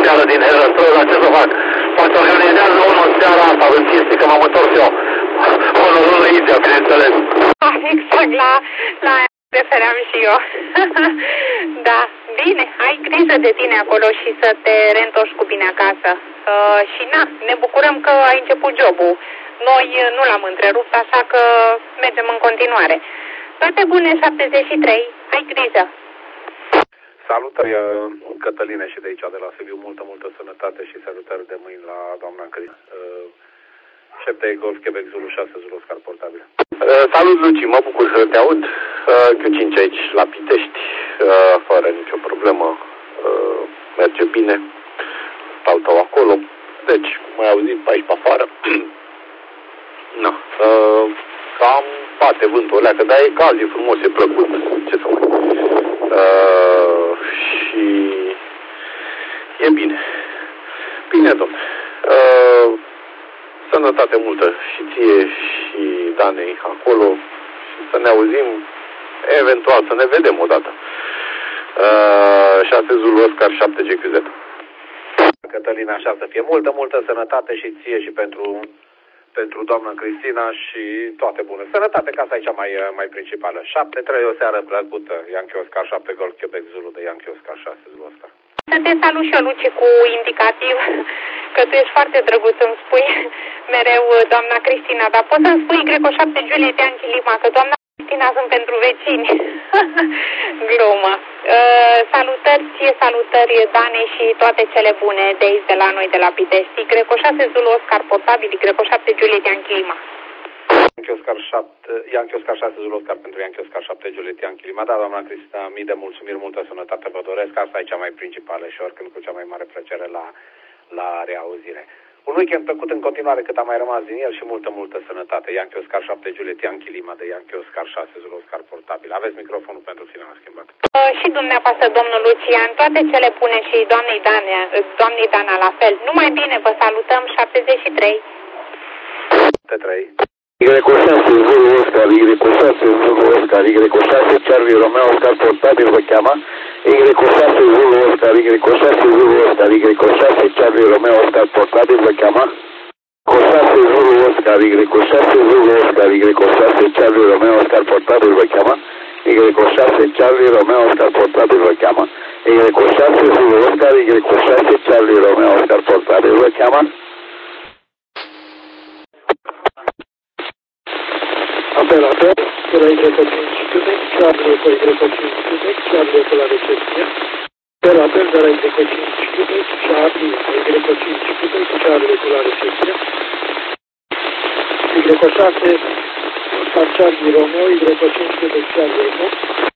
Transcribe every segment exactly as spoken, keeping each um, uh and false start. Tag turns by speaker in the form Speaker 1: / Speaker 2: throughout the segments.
Speaker 1: seară din Herăstrău, dar ce să fac? Poate organizează unul seara asta, în chestie, că m-am întors eu. O lună India, bineînțeles.
Speaker 2: Ah, exact, la, la aia refeream și eu. Da, bine, ai grijă de tine acolo și să te reîntorci cu bine acasă. Uh, și na, ne bucurăm că ai început jobul. Noi nu l-am întrerupt, așa că mergem în continuare. Toate bune, șaptezeci și trei, ai grijă.
Speaker 3: Salutări, Cătăline, și de aici, de la Sibiu, multă, multă sănătate și salutări de mâini la doamna Cris. Uh, șep de Golf Quebec Zulu șase Zulu Oscar portabil.
Speaker 1: Uh, salut, Luci, mă bucur să te aud. Uh, Q cinci aici, la Pitești, uh, fără nicio problemă. Uh, merge bine. Stau tău acolo. Deci, m-ai auzit pe aici, pe afară. No. Uh, cam bate vântul ăla, că da, e cald, e frumos, e plăcut. Ce să mai... Uh, și e bine. Bine, domnule. Uh, sănătate multă și ție și Danei acolo și să ne auzim, eventual să ne vedem odată. Uh, șase Zulu Oscar șapte G Q Z.
Speaker 3: Cătălina, așa să fie. Multă, multă sănătate și ție și pentru, pentru doamna Cristina și toate bune. Sănătate, ca asta e cea mai, mai principală. șapte trei, o seară plăcută. Yankee Oscar șapte Golf Quebec Zulu de Yankee Oscar șase Zulu Oscar.
Speaker 2: Să te salut și eu, Luci, cu indicativ, că tu ești foarte drăguț, îmi spui mereu doamna Cristina, dar poți să-mi spui Greco șapte Juliet Yankee Lima, că doamna Cristina sunt pentru vecini. Glumă. Uh, salutări ție, salutări Dane și toate cele bune de aici, de la noi, de la Pitești. Greco șase Zulu Oscar portabil, Greco șapte Juliet Yankee Lima.
Speaker 3: Yankee Oscar șapte, Yankee Oscar șase Zulu Oscar pentru Yankee Oscar șapte Juliet Yankee Lima. Da, doamna Cristina, mii de mulțumiri, multă sănătate vă doresc. Asta e cea mai principală și oricând cu cea mai mare plăcere la, la reauzire. Un weekend plăcut în continuare cât a mai rămas din el și multă, multă sănătate. Yankee Oscar șapte Juliet Yankee Lima de Yankee Oscar șase Zulu Oscar portabil. Aveți microfonul pentru final schimbat.
Speaker 2: Uh, și dumneavoastră, domnul Lucian, toate cele bune și doamnei Dana, doamnei Dana la fel. Numai bine, vă salutăm, șaptezeci și trei.
Speaker 3: șapte trei.
Speaker 1: Y șase Zulu Oscar, Y șase Zulu Oscar, Y șase Charlie Romeo Oscar portabil vă cheamă. Y șase Zulu Oscar, Y șase Zulu Oscar, Y șase Charlie Romeo Oscar portabil vă cheamă. șase Zulu Oscar, Y șase Zulu Oscar, Y șase Charlie Romeo Oscar portabil vă cheamă. Y șase Charlie Romeo Oscar portabil vă cheamă. Y șase Zulu Oscar, Y șase Charlie Romeo Oscar portabil vă cheamă.
Speaker 4: Apel, apel, de la Y cinci Quebec, Charlie cu Y cinci Quebec, Charlie cu la recepție. Apel, apel, de la Y cinci Quebec, Charlie cu Y cinci Quebec, Charlie cu la recepție. Y șase, Oscar Charlie Romeo, Y cinci Quebec, Charlie Eco.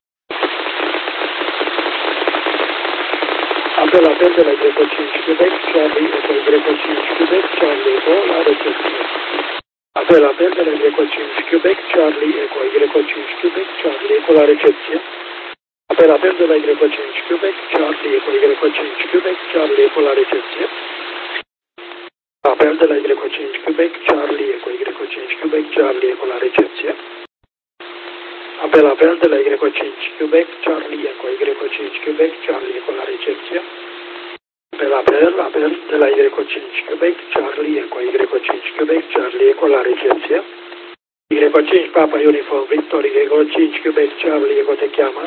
Speaker 4: Apel, apel, de la Y cinci Quebec, Charlie Eco, Y cinci Quebec, Charlie Eco, la recepție. Apel, apel de la Y cinci Quebec, Charlie Eco, Y cinci Quebec, Charlie Eco la recepție. Apel, apel de la Y cinci Quebec, Charlie Eco, Y cinci Quebec, Charlie Eco la recepție. Apel de la Y cinci Quebec, Charlie Eco, Y cinci Quebec, Charlie Eco la recepție. Apel, apel de la Y cinci Quebec, Charlie Eco, Y cinci Quebec, Charlie Eco la recepție. Apel, apel, apel de la Y cinci Quebec, Charlie Eco, Y cinci Quebec, Charlie Eco la recepție. Y cinci Papa Uniform Victor, Y cinci Quebec, Charlie Eco te cheamă.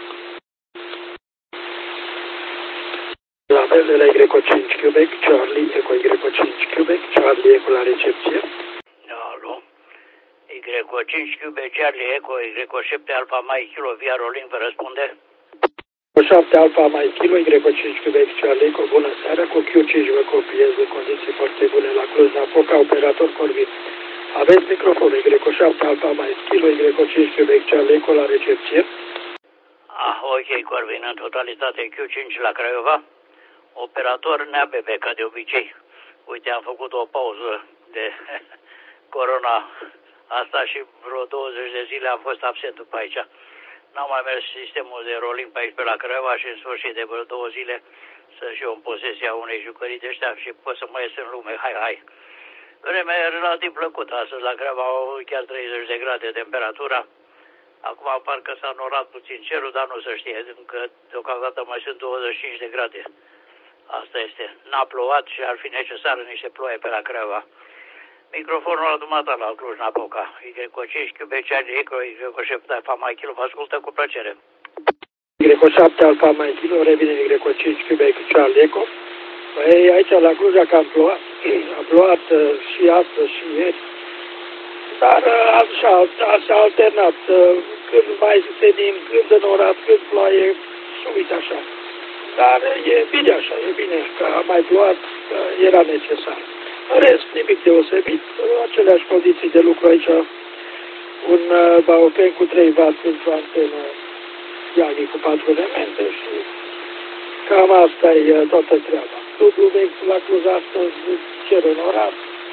Speaker 4: La apel de la Y cinci Quebec, Charlie Eco, Y cinci Quebec, Charlie Eco la recepție.
Speaker 5: Alo. Y cinci Quebec, Charlie Eco, Y șapte Alpha Mike Kilo, via Rolling vă răspunde.
Speaker 4: șapte Alpha Mike Kilo, Y cinci Quebec, Charlie Eco, bună seara, cu Q cinci vă copiez în condiții foarte bune la Cluj-Napoca, operator Corvin. Aveți microfonul, Y șapte Alpha Mike Kilo, Y cinci Quebec, Charlie Eco la recepție.
Speaker 5: Ah, ok, Corvin, în totalitate Q cinci la Craiova, operator N A B B, ca de obicei. Uite, am făcut o pauză de corona asta și vreo douăzeci de zile am fost absent după aici. N-am mai mers sistemul de rolling pe aici pe la Craiova și în sfârșit de vreo două zile sunt și eu în posesia unei jucării de ăștia și pot să mă ies în lume, hai, hai. Vremea e relativ plăcută, astăzi la Craiova au chiar treizeci de grade temperatura. Acum parcă s-a norat puțin cerul, dar nu se știe, încă deocamdată mai sunt douăzeci și cinci de grade Asta este. N-a plouat și ar fi necesară niște ploaie pe la Craiova. Microfonul la dumneata la Cluj-Napoca. Y cinci, Quebec Charlie Echo, Y șapte Alfa Mike Kilo, vă ascultă cu plăcere.
Speaker 4: Y șapte Alfa Mike Kilo, revine Y cinci, Quebec Charlie Echo. Păi aici la Cluj a cam plouat. A plouat uh, și astăzi și ieri. Dar uh, așa, s-a alternat. Uh, când mai senin, când înorat, când ploaie și uite așa. Dar e bine așa, e bine că a mai plouat, că era necesar. În rest, nimic deosebit, aceleași condiții de lucru aici, un uh, Baopen cu trei watt pentru antenă, Yagi cu patru elemente și cam asta e toată treaba. Dublu vex la Cluj astăzi, cer înorat,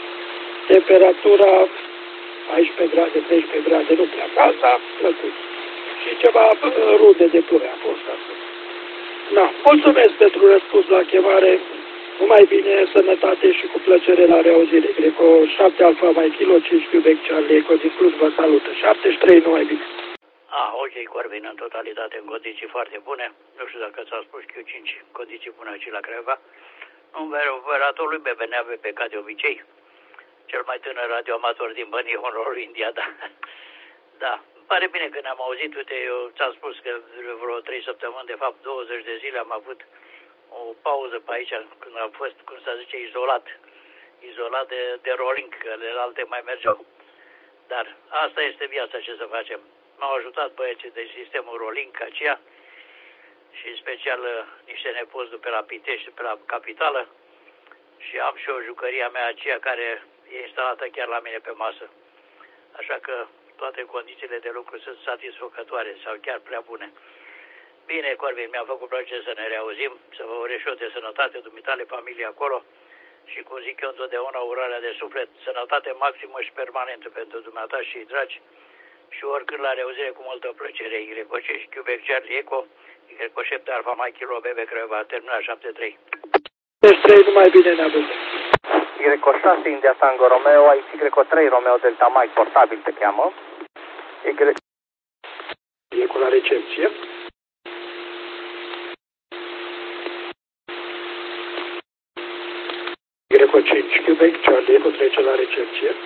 Speaker 4: temperatura paisprezece grade, treisprezece grade, nu prea cald, dar plăcut. Și ceva uh, rude de ploaie a fost astăzi. Da, mulțumesc pentru răspuns la chemare. Numai bine, sănătate și cu plăcere la reauzire. Greco șapte Alfa Mike Kilo, cinci Quebec Charlie Echo din Cluj vă salută. șaptezeci și trei, numai bine.
Speaker 5: Ah, ok, Corvin, în totalitate, în condiții foarte bune. Nu știu dacă ți-a spus Q cinci, condiții bune aici la Craiova. Operatorul B B N A B P, ca de obicei. Cel mai tânăr radioamator din Bănii Honor India, da. Da, îmi pare bine că ne-am auzit. Uite, eu ți-am spus că vreo trei săptămâni, de fapt douăzeci de zile, am avut o pauză pe aici, când am fost, cum se zice, izolat. Izolat de, de rolling, că alte mai mergeau. Dar asta este viața, ce să facem. M-au ajutat băieții de sistemul rolling, aceea, și în special niște nepoți de pe la Pitești, pe la Capitală. Și am și o jucăria mea aceea care e instalată chiar la mine pe masă. Așa că toate condițiile de lucru sunt satisfăcătoare sau chiar prea bune. Bine, Corvin, mi-a făcut plăcere să ne reauzim, să vă urez și eu de sănătate, dumitale, familie acolo și, cum zic eu întotdeauna, urarea de suflet, sănătate maximă și permanentă pentru dumneata și dragi și oricând la reauzire cu multă plăcere. Y cinci, Quebec Charlie Echo, Y șapte Alfa Mike Kilo, B B Craiova, terminal șapte trei.
Speaker 4: șaptezeci și trei, numai bine ne avem.
Speaker 6: Y șase India Tango Romeo, aici Y trei Romeo Delta Mike, portabil te cheamă. Y...
Speaker 4: E cu la recepție. Y cinci, Quebec Charlie Echo, trece la recepție.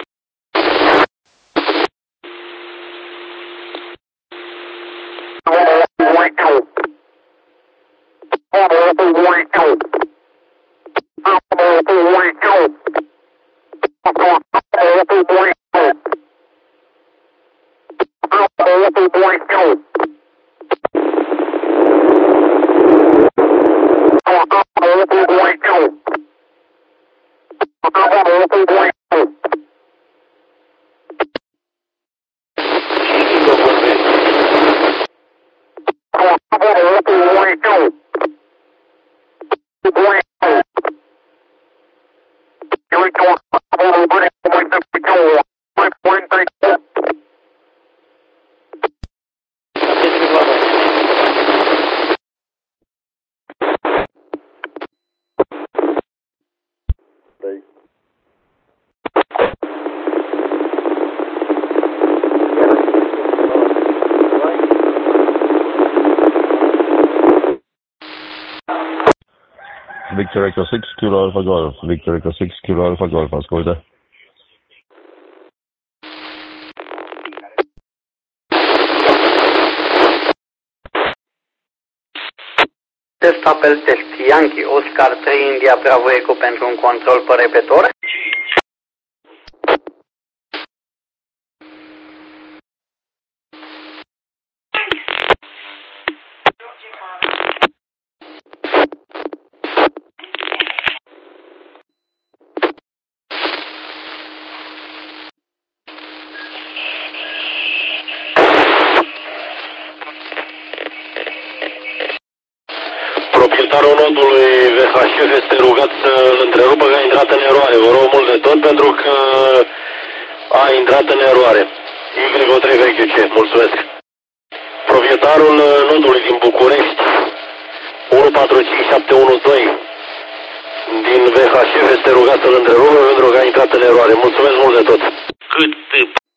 Speaker 7: Victor Echo six, Kilo Alpha Golf. Victor Echo six, Kilo Alpha Golf. Ascultă.
Speaker 6: Test apel test. Yankee Oscar trei India Bravo Echo pentru un control pe repetor.
Speaker 8: Proprietarul nodului V H F este rugat să-l întrerupă că a intrat în eroare. Vă rog mult de tot pentru că a intrat în eroare. Y trei V Q C, mulțumesc. Proprietarul nodului din București, unu patru cinci șapte unu doi, din V H F este rugat să-l întrerupă pentru că a intrat în eroare. Mulțumesc mult de tot.
Speaker 5: Cât